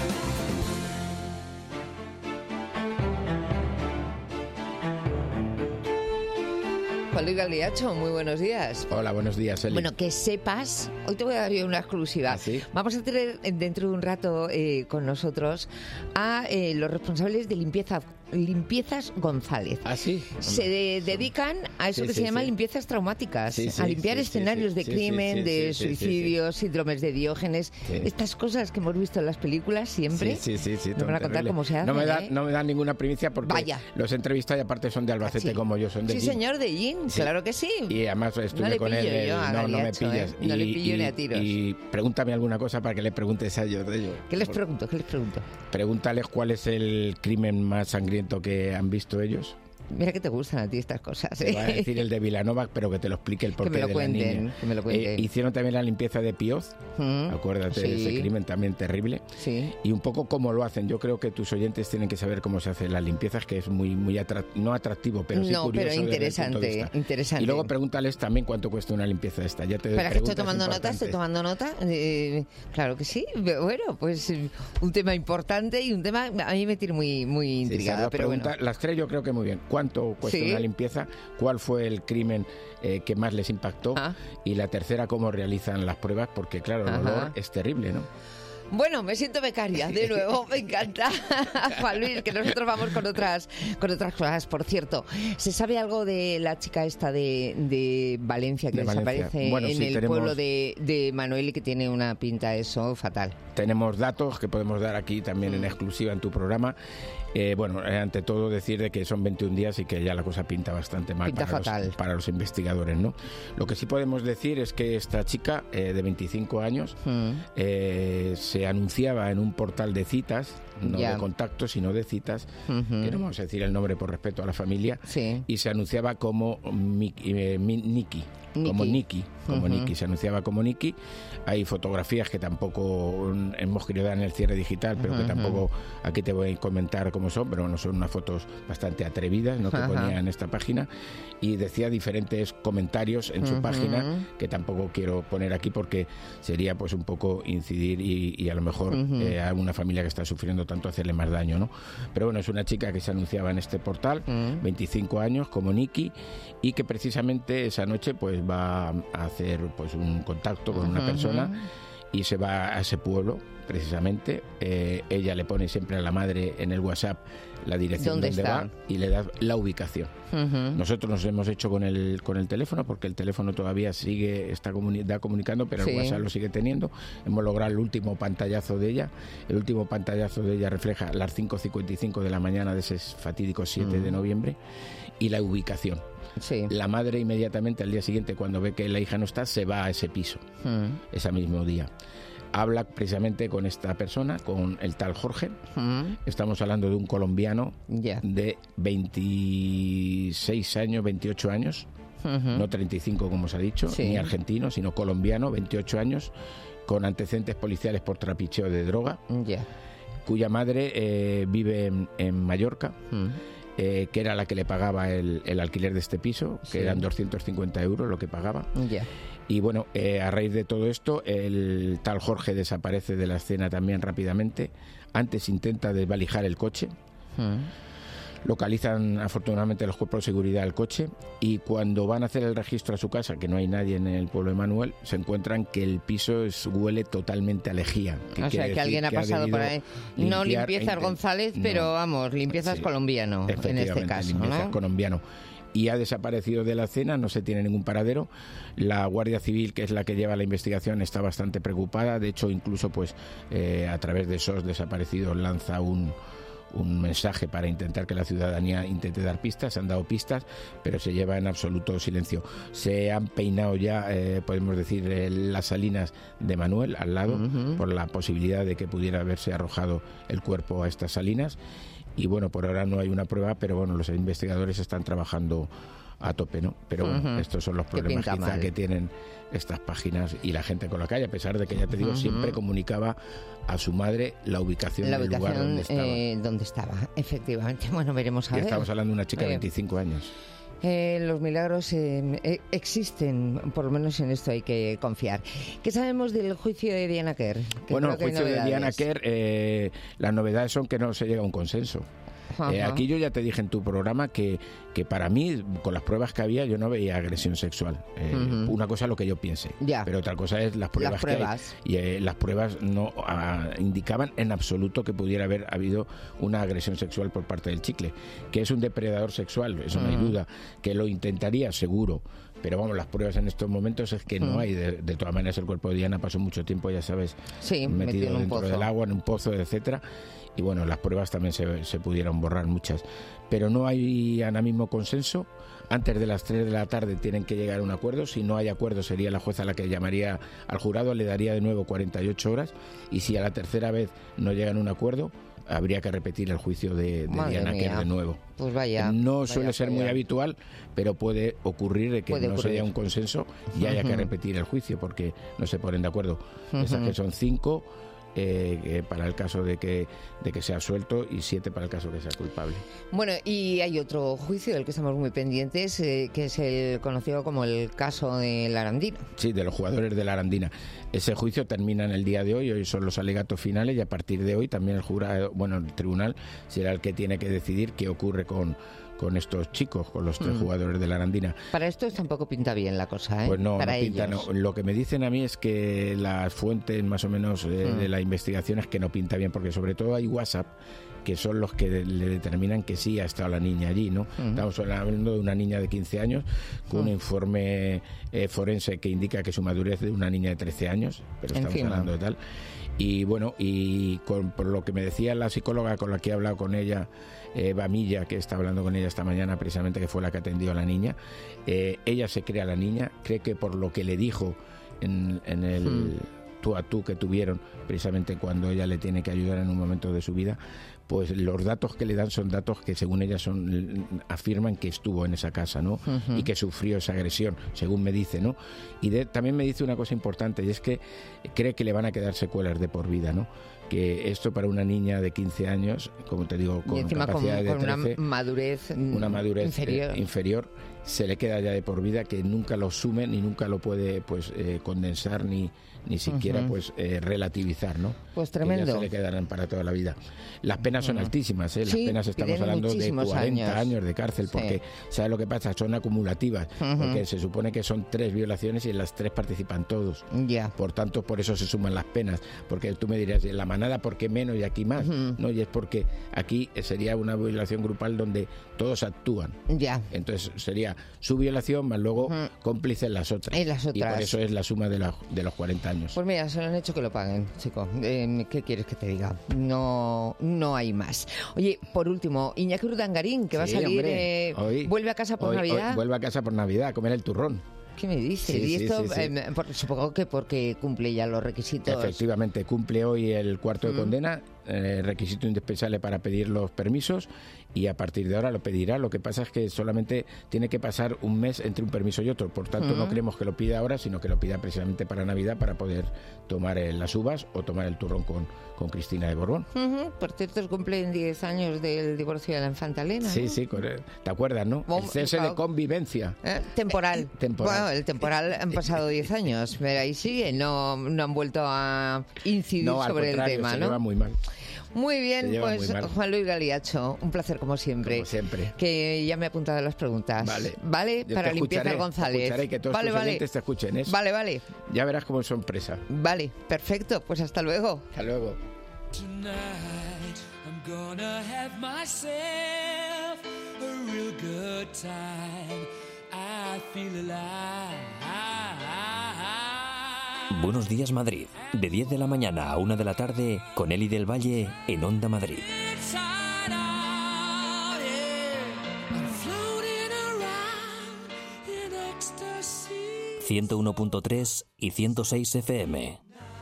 Juan Luis Galdiacho, muy buenos días.
Hola, buenos días, Eli.
Bueno, que sepas, hoy te voy a dar yo una exclusiva.
¿Ah, sí?
Vamos a tener dentro de un rato con nosotros a los responsables de Limpiezas González.
¿Ah, sí?
Se dedican a eso que se llama limpiezas traumáticas, a limpiar escenarios de crimen, de suicidios, síndromes de Diógenes, estas cosas que hemos visto en las películas siempre.
Sí.
Nos van a contar cómo se hace.
No me dan ninguna primicia porque los entrevistas y aparte son de Albacete como yo, son de Yin.
Sí, señor, de Yin, claro que sí.
Y además estuve con él. No me pillas.
No le pillo ni a tiros.
Y pregúntame alguna cosa para que le preguntes a ellos de ello.
¿Qué les pregunto?
Pregúntales cuál es el crimen más sangriento que han visto ellos.
Mira que te gustan a ti estas cosas, ¿eh?
Te voy a decir el de Vilanova, pero que te lo explique el porqué de la niña.
Que me lo cuenten.
Hicieron también la limpieza de Pioz, acuérdate de ese crimen también terrible.
Sí.
Y un poco cómo lo hacen. Yo creo que tus oyentes tienen que saber cómo se hacen las limpiezas, que es muy no atractivo, pero sí curioso.
Pero interesante.
Y luego pregúntales también cuánto cuesta una limpieza esta. Ya te
Espera, que estoy tomando nota. Claro que sí. Bueno, pues un tema importante y un tema a mí me tiene muy intrigada. Pero bueno.
Las tres yo creo que muy bien. ¿Cuánto cuesta una limpieza? ¿Cuál fue el crimen que más les impactó? Y la tercera, ¿cómo realizan las pruebas? Porque claro, el olor es terrible, ¿no?
Bueno, me siento becaria, de nuevo, me encanta. Juan Luis, que nosotros vamos con otras cosas. Por cierto, ¿se sabe algo de la chica esta de Valencia que desaparece en el pueblo de Manuel y que tiene una pinta fatal?
Tenemos datos que podemos dar aquí también en exclusiva en tu programa. Ante todo decir de que son 21 días y que ya la cosa pinta bastante mal para los investigadores, ¿no? Lo que sí podemos decir es que esta chica de 25 años se anunciaba en un portal de citas, no de contactos, sino de citas, que no vamos a decir el nombre por respeto a la familia, y se anunciaba como Nikki. Como Nikki, se anunciaba como Nikki. Hay fotografías que tampoco hemos querido dar en el cierre digital, pero que tampoco aquí te voy a comentar cómo son, pero no son unas fotos bastante atrevidas, ¿no? Que ponía en esta página, y decía diferentes comentarios en su página que tampoco quiero poner aquí porque sería pues un poco incidir y a lo mejor a una familia que está sufriendo tanto hacerle más daño, ¿no? Pero bueno, es una chica que se anunciaba en este portal, 25 años, como Nikki, y que precisamente esa noche pues va a hacer pues un contacto con una persona y se va a ese pueblo precisamente. Ella le pone siempre a la madre en el WhatsApp la dirección donde va y le da la ubicación. Nosotros nos hemos hecho con el teléfono porque el teléfono todavía está comunicando, pero el WhatsApp lo sigue teniendo. Hemos logrado el último pantallazo de ella. El último pantallazo de ella refleja las 5:55 de la mañana de ese fatídico 7 de noviembre y la ubicación. La madre inmediatamente al día siguiente, cuando ve que la hija no está, se va a ese piso ese mismo día. Habla precisamente con esta persona, con el tal Jorge. Estamos hablando de un colombiano de 26 años, 28 años, no 35 como se ha dicho, ni argentino, sino colombiano, 28 años, con antecedentes policiales por trapicheo de droga, cuya madre vive en Mallorca. que era la que le pagaba el alquiler de este piso, que eran 250 euros lo que pagaba. Y bueno, a raíz de todo esto, el tal Jorge desaparece de la escena también rápidamente. Antes intenta desvalijar el coche. Localizan afortunadamente los cuerpos de seguridad el coche, y cuando van a hacer el registro a su casa, que no hay nadie en el pueblo de Manuel, se encuentran que el piso huele totalmente a lejía.
O sea, que alguien ha pasado por ahí. No limpiezas González, pero vamos, limpiezas colombiano en este caso.
Limpiezas colombiano. Y ha desaparecido de la escena, no se tiene ningún paradero. La Guardia Civil, que es la que lleva la investigación, está bastante preocupada. De hecho, incluso pues a través de SOS Desaparecidos lanza un mensaje para intentar que la ciudadanía intente dar pistas. Se han dado pistas, pero se lleva en absoluto silencio. Se han peinado ya, podemos decir, las salinas de Manuel al lado, por la posibilidad de que pudiera haberse arrojado el cuerpo a estas salinas. Y bueno, por ahora no hay una prueba, pero bueno, los investigadores están trabajando a tope, ¿no? Pero bueno, estos son los problemas quizá que tienen estas páginas y la gente con la calle, a pesar de que, ya te digo, siempre comunicaba a su madre la ubicación del lugar
donde estaba. Efectivamente. Bueno, veremos a ver.
Estamos hablando de una chica de 25 años.
Los milagros existen, por lo menos en esto hay que confiar. ¿Qué sabemos del juicio de Diana Kerr?
Bueno, el juicio de Diana Kerr, las novedades son que no se llega a un consenso. Aquí yo ya te dije en tu programa que para mí, con las pruebas que había, yo no veía agresión sexual. Una cosa es lo que yo piense, pero otra cosa es las pruebas que hay. Y las pruebas no indicaban en absoluto que pudiera haber habido una agresión sexual por parte del chicle. Que es un depredador sexual, eso no hay duda. Que lo intentaría, seguro. Pero vamos, las pruebas en estos momentos es que no hay. De todas maneras, el cuerpo de Diana pasó mucho tiempo, ya sabes, metido dentro del agua, en un pozo, etcétera. Y bueno, las pruebas también se pudieron borrar muchas. Pero no hay ahora mismo consenso. Antes de las 3 de la tarde tienen que llegar a un acuerdo. Si no hay acuerdo, sería la jueza la que llamaría al jurado, le daría de nuevo 48 horas. Y si a la tercera vez no llegan a un acuerdo, habría que repetir el juicio de Diana Kerr de nuevo.
Pues vaya.
No suele ser muy habitual, pero puede ocurrir de que no se haya un consenso y haya que repetir el juicio porque no se ponen de acuerdo. Esas que son 5 para el caso de que sea absuelto y 7 para el caso de que sea culpable.
Bueno, y hay otro juicio del que estamos muy pendientes, que es el conocido como el caso de la Arandina.
Sí, de los jugadores de la Arandina. Ese juicio termina en el día de hoy son los alegatos finales y a partir de hoy también el tribunal será el que tiene que decidir qué ocurre con estos chicos, con los 3 jugadores de la Arandina.
Para estos tampoco pinta bien la cosa, ¿eh?
Pues no,
para
no pinta, no. Lo que me dicen a mí es que las fuentes más o menos de la investigación es que no pinta bien, porque sobre todo hay WhatsApp que son los que le determinan que sí ha estado la niña allí, ¿no? Estamos hablando de una niña de 15 años con un informe forense que indica que su madurez es de una niña de 13 años, pero estamos hablando de tal. Y bueno, por lo que me decía la psicóloga con la que he hablado con ella, Eva Milla, que está hablando con ella esta mañana, precisamente, que fue la que atendió a la niña, ella se cree a la niña, cree que por lo que le dijo en el tú a tú que tuvieron, precisamente cuando ella le tiene que ayudar en un momento de su vida, pues los datos que le dan son datos que según ella afirman que estuvo en esa casa, ¿no? Y que sufrió esa agresión, según me dice, ¿no? Y también me dice una cosa importante, y es que cree que le van a quedar secuelas de por vida, ¿no? Que esto para una niña de 15 años, como te digo, con capacidad de 13, una madurez inferior, se le queda ya de por vida, que nunca lo sume ni nunca lo puede condensar ni siquiera relativizar, ¿no?
Pues tremendo.
Que ya se le quedarán para toda la vida. Las penas son altísimas, Las penas estamos hablando de 40 años de cárcel, porque ¿sabes lo que pasa? Son acumulativas, porque se supone que son 3 violaciones y en las 3 participan todos. Por tanto, por eso se suman las penas, porque tú me dirías, en la manada, ¿por qué menos y aquí más? No, y es porque aquí sería una violación grupal donde todos actúan. Entonces sería su violación más luego cómplices las otras. Y por eso es la suma de los 40 años.
Pues mira, se lo han hecho que lo paguen, chico. ¿Qué quieres que te diga? No hay más. Oye, por último, Iñaki Urdangarín, que va a salir, vuelve a casa por Navidad.
Hoy vuelve a casa por Navidad a comer el turrón.
¿Qué me dices? ¿Y esto? Supongo que porque cumple ya los requisitos.
Efectivamente, cumple hoy el cuarto de condena. requisito indispensable para pedir los permisos, y a partir de ahora lo pedirá. Lo que pasa es que solamente tiene que pasar un mes entre un permiso y otro, por tanto no creemos que lo pida ahora, sino que lo pida precisamente para Navidad, para poder tomar las uvas o tomar el turrón con Cristina de Borbón.
Por cierto, cumplen 10 años del divorcio de la infanta Elena, ¿no?
Sí, ¿te acuerdas, no? El cese de convivencia.
Temporal. Bueno, el temporal han pasado 10 años, pero ahí sigue, no han vuelto a incidir sobre el tema,
se
¿no?
lleva muy mal.
Muy bien, pues Juan Luis Galiacho, un placer como siempre. Que ya me he apuntado las preguntas. Vale, para limpieza González.
Te escucharé, que todos tus oyentes te escuchen.
Vale.
Ya verás cómo es sorpresa.
Vale, perfecto, pues hasta luego.
Hasta luego.
Tonight I'm gonna have myself a real good time. I feel alive.
Buenos días, Madrid. De 10 de la mañana a 1 de la tarde con Eli del Valle en Onda Madrid. 101.3 y 106 FM.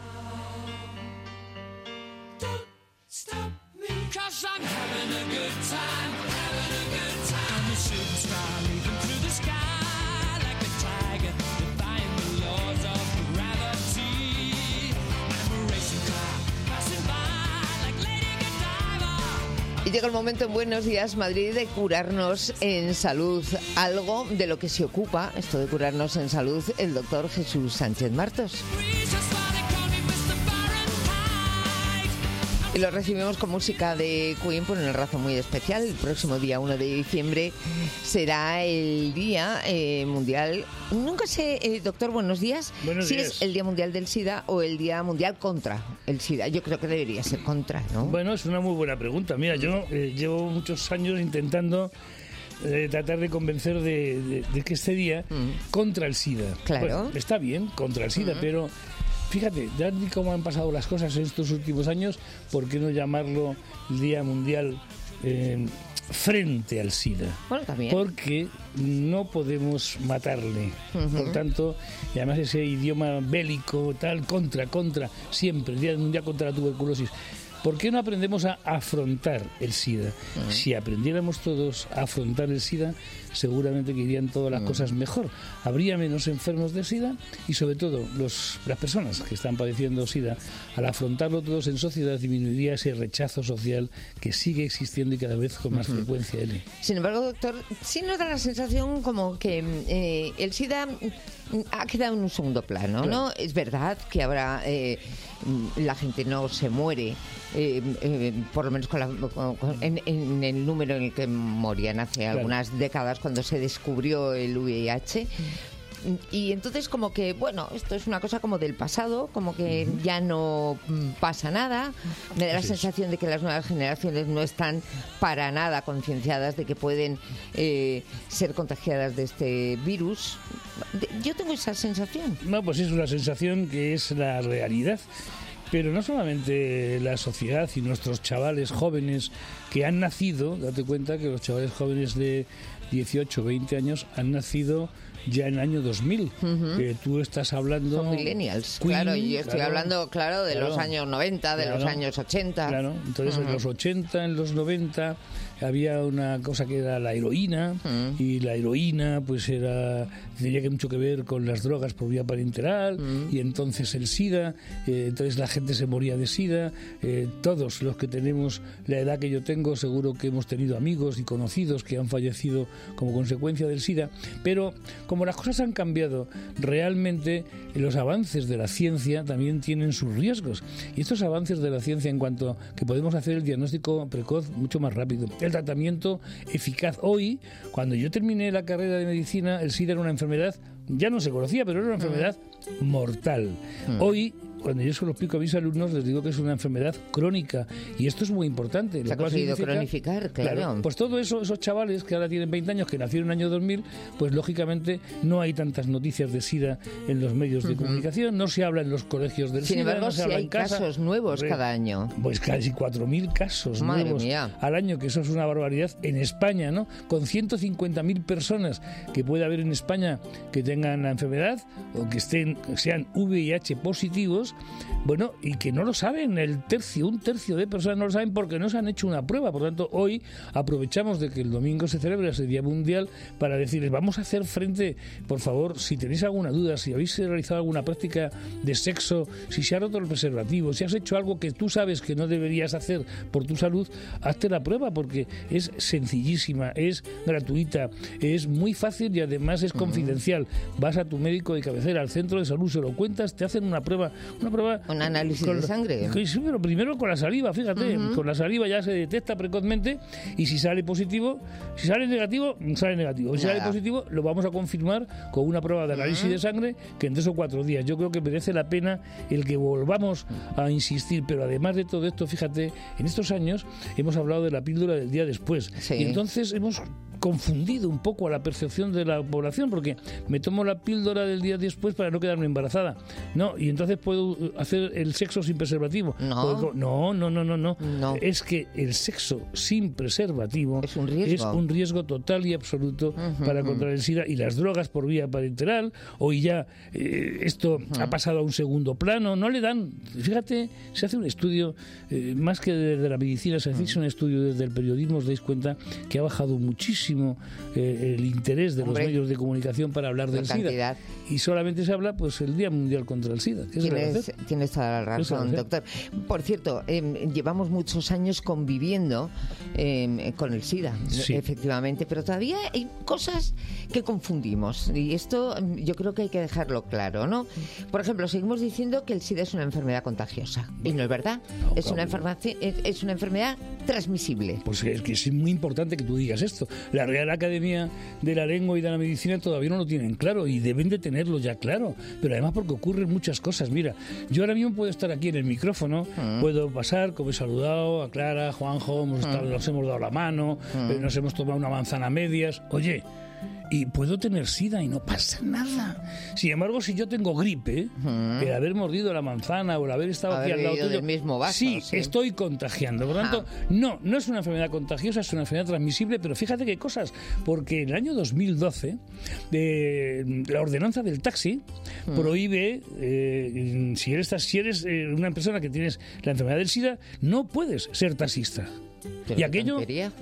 Y llega el momento en Buenos Días Madrid de curarnos en salud, algo de lo que se ocupa, esto de curarnos en salud, el doctor Jesús Sánchez Martos. Y lo recibimos con música de Queen por una razón muy especial. El próximo día 1 de diciembre será el Día Mundial. Nunca sé, doctor, buenos días. Si es el Día Mundial del SIDA o el Día Mundial contra el SIDA. Yo creo que debería ser contra, ¿no?
Bueno, es una muy buena pregunta. Mira, yo llevo muchos años intentando tratar de convencer de que este día contra el SIDA.
Claro.
Bueno, está bien, contra el SIDA, pero... Fíjate, ya ni cómo han pasado las cosas en estos últimos años, ¿por qué no llamarlo el Día Mundial frente al SIDA?
Bueno, también.
Porque no podemos matarle. Por tanto, y además ese idioma bélico, tal, contra, siempre, el Día Mundial contra la tuberculosis. ¿Por qué no aprendemos a afrontar el SIDA? Si aprendiéramos todos a afrontar el SIDA, seguramente que irían todas las cosas mejor. Habría menos enfermos de SIDA y, sobre todo, las personas que están padeciendo SIDA, al afrontarlo todos en sociedad, disminuiría ese rechazo social que sigue existiendo y cada vez con más frecuencia.
Sin embargo, doctor, sí nos da la sensación como que el SIDA ha quedado en un segundo plano, claro. ¿No? Es verdad que ahora la gente no se muere, por lo menos en el número en el que morían hace algunas décadas cuando se descubrió el VIH. Y entonces como que, bueno, esto es una cosa como del pasado, como que ya no pasa nada. Me da la sensación de que las nuevas generaciones no están para nada concienciadas de que pueden ser contagiadas de este virus. Yo tengo esa sensación.
No, pues es una sensación que es la realidad. Pero no solamente la sociedad y nuestros chavales jóvenes que han nacido, date cuenta que los chavales jóvenes de 18, 20 años han nacido ya en el año 2000, que tú estás hablando...
Son millennials, claro, y yo estoy hablando, de los años 90, de los años 80.
Claro, entonces en los 80, en los 90, había una cosa que era la heroína, y la heroína pues tenía mucho que ver con las drogas por vía parenteral, y entonces el SIDA, entonces la gente se moría de SIDA, todos los que tenemos la edad que yo tengo, seguro que hemos tenido amigos y conocidos que han fallecido como consecuencia del SIDA, pero como las cosas han cambiado, realmente los avances de la ciencia también tienen sus riesgos. Y estos avances de la ciencia en cuanto a que podemos hacer el diagnóstico precoz mucho más rápido, el tratamiento eficaz. Hoy, cuando yo terminé la carrera de medicina, el SIDA era una enfermedad, ya no se conocía, pero era una enfermedad mortal. Hoy, cuando yo se lo explico a mis alumnos, les digo que es una enfermedad crónica, y esto es muy importante.
Se ha conseguido cronificar, claro.
Pues todo eso, esos chavales que ahora tienen 20 años, que nacieron en el año 2000, pues lógicamente no hay tantas noticias de SIDA en los medios de comunicación, no se habla en los colegios del SIDA.
Sin embargo,
no se habla
hay
en casa.
Casos nuevos cada año.
Pues casi 4.000 casos nuevos al año, que eso es una barbaridad en España, ¿no? Con 150.000 personas que puede haber en España que tengan la enfermedad o que sean VIH positivos, años, bueno, y que no lo saben, un tercio de personas no lo saben porque no se han hecho una prueba. Por lo tanto, hoy aprovechamos de que el domingo se celebra ese Día Mundial para decirles, vamos a hacer frente, por favor, si tenéis alguna duda, si habéis realizado alguna práctica de sexo, si se ha roto el preservativo, si has hecho algo que tú sabes que no deberías hacer por tu salud, hazte la prueba porque es sencillísima, es gratuita, es muy fácil y además es confidencial. Vas a tu médico de cabecera, al centro de salud, se lo cuentas, te hacen una prueba.
Un análisis de sangre.
Sí, pero primero con la saliva, fíjate, con la saliva ya se detecta precozmente y si sale positivo, si sale negativo, sale negativo. Si sale positivo, lo vamos a confirmar con una prueba de análisis de sangre que en 3 o 4 días. Yo creo que merece la pena el que volvamos a insistir, pero además de todo esto, fíjate, en estos años hemos hablado de la píldora del día después. Sí. Y entonces hemos confundido un poco a la percepción de la población porque me tomo la píldora del día después para no quedarme embarazada. No, y entonces puedo hacer el sexo sin preservativo. No. Es que el sexo sin preservativo es un riesgo total y absoluto para contraer el SIDA, y las drogas por vía parenteral, hoy ya esto ha pasado a un segundo plano, no le dan, fíjate, se hace un estudio, más que desde la medicina, se hace un estudio desde el periodismo, os dais cuenta que ha bajado muchísimo el interés de los medios de comunicación para hablar del SIDA. Y solamente se habla pues el Día Mundial contra el SIDA.
Tienes toda la razón, doctor. Por cierto, llevamos muchos años conviviendo con el SIDA, efectivamente, pero todavía hay cosas que confundimos y esto yo creo que hay que dejarlo claro, ¿no? Por ejemplo, seguimos diciendo que el SIDA es una enfermedad contagiosa y no es verdad. Es una enfermedad transmisible.
Pues es que es muy importante que tú digas esto. La Real Academia de la Lengua y de la Medicina todavía no lo tienen claro y deben de tenerlo ya claro, pero además porque ocurren muchas cosas. Mira, yo ahora mismo puedo estar aquí en el micrófono, puedo pasar, como he saludado a Clara, a Juanjo, nos hemos dado la mano, nos hemos tomado una manzana a medias. Oye, y puedo tener SIDA y no pasa nada. Sin embargo, si yo tengo gripe, el haber mordido la manzana o el haber estado aquí al lado tuyo,
del mismo vaso,
sí, estoy contagiando. Por lo tanto, no es una enfermedad contagiosa, es una enfermedad transmisible, pero fíjate qué cosas, porque en el año 2012 la ordenanza del taxi prohíbe, si eres una persona que tienes la enfermedad del SIDA, no puedes ser taxista.
Y aquello,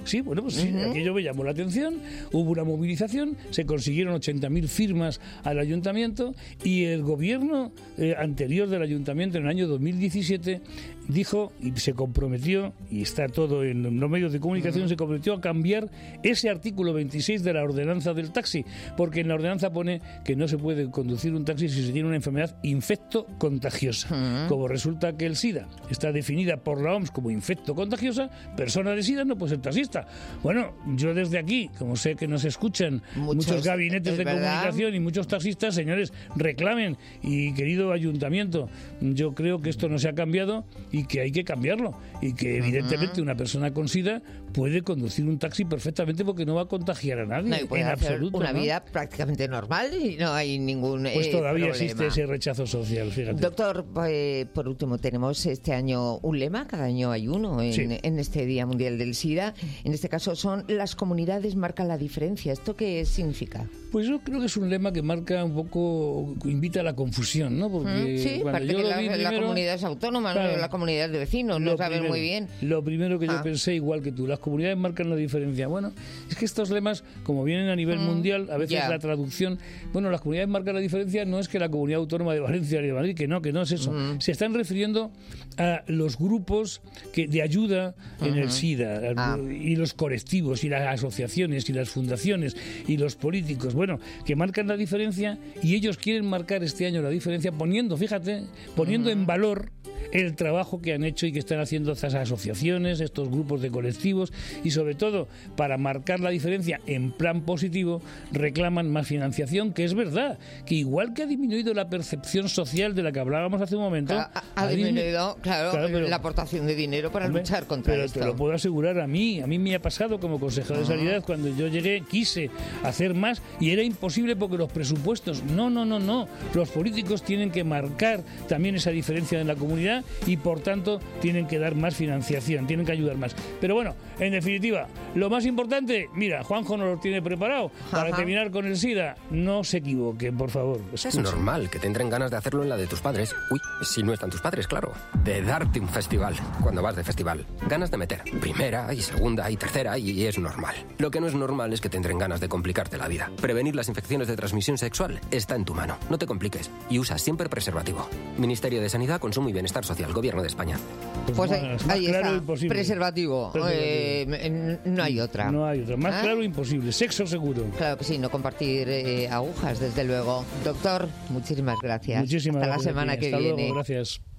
aquello me llamó la atención, hubo una movilización, se consiguieron 80.000 firmas al ayuntamiento y el gobierno anterior del ayuntamiento en el año 2017 dijo y se comprometió, y está todo en los medios de comunicación, se comprometió a cambiar ese artículo 26 de la ordenanza del taxi, porque en la ordenanza pone que no se puede conducir un taxi si se tiene una enfermedad infecto-contagiosa. Como resulta que el SIDA está definida por la OMS como infecto-contagiosa, persona de SIDA no puede ser taxista. Bueno, yo desde aquí, como sé que nos escuchan muchos gabinetes de comunicación y muchos taxistas, señores, reclamen, y querido ayuntamiento, yo creo que esto no se ha cambiado y que hay que cambiarlo, y que evidentemente una persona con SIDA puede conducir un taxi perfectamente porque no va a contagiar a nadie,
en absoluto. Una vida prácticamente normal y no hay ningún
pues todavía
problema.
Existe ese rechazo social, fíjate.
Doctor, por último, tenemos este año un lema, cada año hay uno en este Día Mundial del SIDA. En este caso son las comunidades marcan la diferencia. ¿Esto qué significa?
Pues yo creo que es un lema que marca un poco, invita a la confusión, ¿no? Porque
parece que la comunidad es autónoma, claro, la comunidad de vecinos, no saben muy bien.
Lo primero que yo pensé, igual que tú, las comunidades marcan la diferencia. Bueno, es que estos lemas, como vienen a nivel mundial, a veces la traducción, las comunidades marcan la diferencia, no es que la comunidad autónoma de Valencia ni de Madrid, que no es eso. Se están refiriendo a los grupos de ayuda en el SIDA, y los colectivos, y las asociaciones, y las fundaciones, y los políticos, que marcan la diferencia, y ellos quieren marcar este año la diferencia poniendo en valor el trabajo que han hecho y que están haciendo estas asociaciones, estos grupos de colectivos, y sobre todo, para marcar la diferencia en plan positivo, reclaman más financiación, que es verdad, que igual que ha disminuido la percepción social de la que hablábamos hace un momento,
ha disminuido, pero la aportación de dinero para luchar contra esto.
Pero te lo puedo asegurar, a mí me ha pasado como consejero de Sanidad, cuando yo llegué, quise hacer más y era imposible porque los presupuestos, no, los políticos tienen que marcar también esa diferencia en la comunidad, vida y por tanto tienen que dar más financiación, tienen que ayudar más. Pero bueno, en definitiva, lo más importante, mira, Juanjo nos lo tiene preparado para terminar con el SIDA. No se equivoquen, por favor.
Es normal que te entren ganas de hacerlo en la de tus padres. Uy, si no están tus padres, claro. De darte un festival, cuando vas de festival. Ganas de meter primera y segunda y tercera y es normal. Lo que no es normal es que te entren ganas de complicarte la vida. Prevenir las infecciones de transmisión sexual está en tu mano. No te compliques y usa siempre preservativo. Ministerio de Sanidad, Consumo y Bienestar Social, Gobierno de España.
Pues ahí está, preservativo. No hay otra.
No hay otra. Más claro imposible. Sexo seguro.
Claro que sí, no compartir agujas, desde luego. Doctor, muchísimas gracias.
Muchísimas
Hasta
gracias.
La semana que
Hasta
viene.
Luego, gracias.